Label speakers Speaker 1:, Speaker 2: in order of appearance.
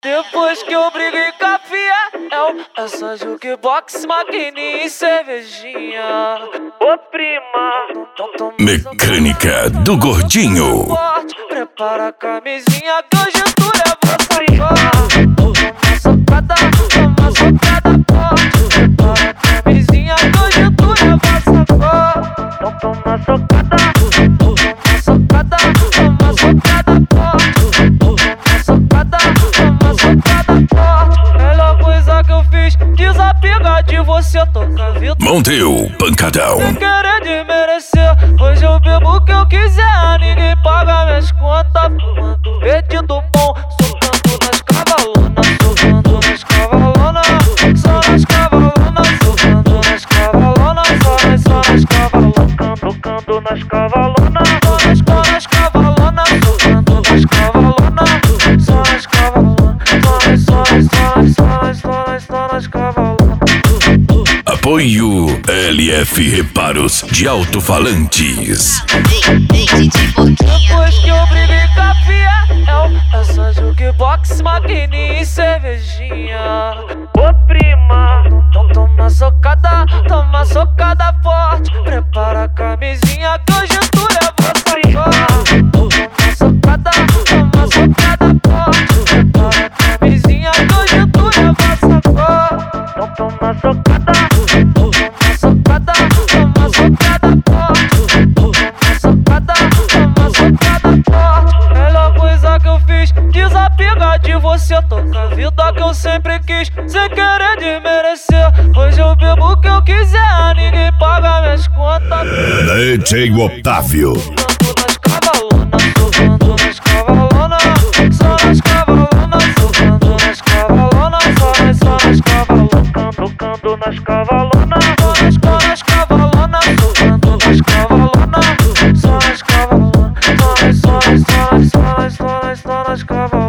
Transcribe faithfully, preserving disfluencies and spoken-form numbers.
Speaker 1: Depois que eu briguei com a Fiel, é só jukebox, maquininha e cervejinha. Ô prima,
Speaker 2: Mecânica do Gordinho.
Speaker 1: prepara a camisinha que hoje tu leva sacola. Toma socada, toma socada forte. Prepara a camisinha que hoje tu leva sacola. Então toma socada, toma socada, toma socada forte. Toma socada, toma socada forte. Melhor coisa que eu fiz, desapegar de você, toca a vida.
Speaker 2: Monteu Pancadão.
Speaker 1: Sem querer desmerecer, hoje eu bebo o que eu quiser. Ninguém paga minhas contas, fumando pedido bom. Socando nas cavalonas, socando nas cavalonas. Só nas cavalonas, socando nas cavalonas. Só nas, só nas cavalonas, tocando nas cavalonas. Só nas, só nas cavalonas, socando nas cavalonas. Só nas cavalonas, só nas, só nas, só nas, só nas, só nas, só nas cavalonas.
Speaker 2: Apoio L F Reparos de Alto-Falantes.
Speaker 1: Depois que eu briguei com a Fiel, é só jukebox, maquininha e cervejinha. Ô prima, então toma socada, toma socada forte. Prepara a camisinha que hoje tu leva sacola. Toma socada, toma socada forte. Prepara a camisinha que hoje tu leva sacola. Então toma socada, toma socada, toma socada forte. Toma socada, toma socada forte. Melhor coisa que eu fiz, desapegar de você, toca a vida que eu sempre quis. Sem querer desmerecer, hoje eu bebo o que eu quiser. Ninguém paga minhas contas.
Speaker 2: D J Otávio.
Speaker 1: Nas cavalonas, socando nas cavalonas. Só nas cavalonas, socando nas cavalonas. Só nas, só nas cavalonas, tocando nas cavalonas. Só nas, só nas cavalonas, socando nas cavalonas. Só nas cavalonas, só nas, só nas, só nas, só nas, só nas, só nas cavalonas.